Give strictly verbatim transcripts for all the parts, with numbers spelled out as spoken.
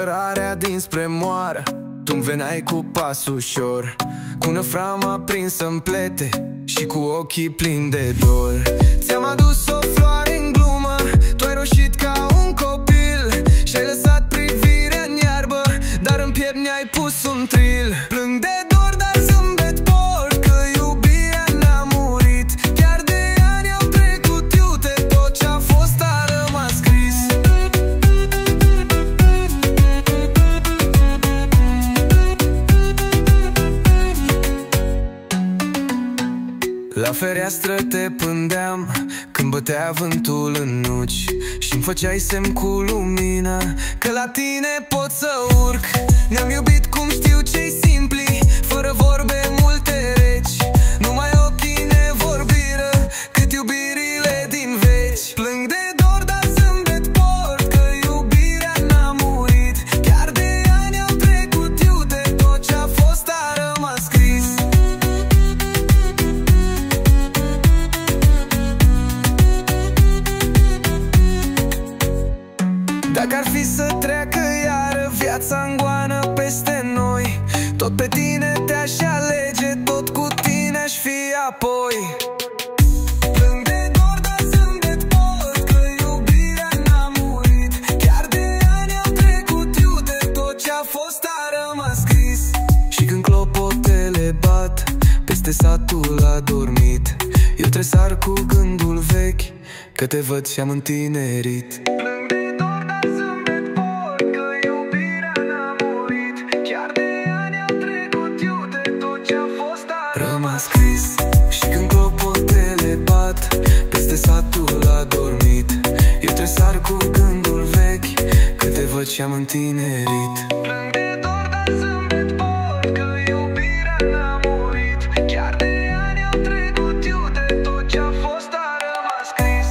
cărarea dinspre moară, tu-mi veneai cu pas ușor, cu năframa prinsă în plete și cu ochii plini de dor. Ți-am adus o floare în glumă, tu ai roșit ca un copil și-ai lăsat privirea în iarbă, dar în piept ne-ai pus un tril. Plâng de dor, dar zâmbet port, că iubirea n-a murit. Chiar de ani au trecut, iute, tot ce-a fost a rămas scris. La fereastră te pândeam când bătea vântul în nuci și-mi făceai semn cu lumina că la tine pot să urc. Ne-am iubit cum știu cei simpli, fără vorbe multe reci, numai ochii ne vorbiră cât iubirile din veci. Plâng de dor, dar zâmbet port, că iubirea n-a murit. Chiar de ani au trecut, iute, tot ce-a fost a rămas scris. Dacă ar fi să treacă iară viața în goană peste noi, tot pe tine te-aș alege, tot cu tine aș fi apoi. Plâng de dor, dar zâmbet port, că iubirea n-a murit. Chiar de ani au trecut, iute, tot ce-a fost a rămas scris. Și când clopotele bat peste satul adormit, eu tresar cu gândul vechi, că te văd și-am întinerit. Rămas scris. Și când clopotele bat peste satul adormit, eu tresar cu gândul vechi, că te văd și-am întinerit. Plâng de dor, dar zâmbet port, că iubirea n-a murit. Chiar de ani au trecut, iute, tot ce-a fost a rămas scris.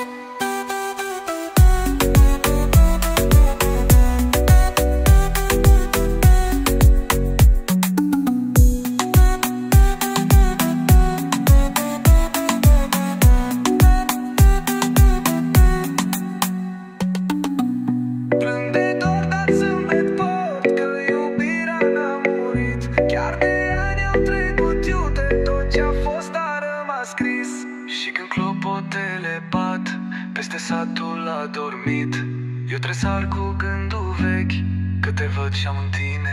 Plâng de dor, dar zâmbet port, că iubirea n-a murit. Chiar de ani au trecut, iute, tot ce-a fost a rămas scris. Și când clopotele bat peste satul adormit, eu tresar cu gândul vechi, că te văd și-am întinerit.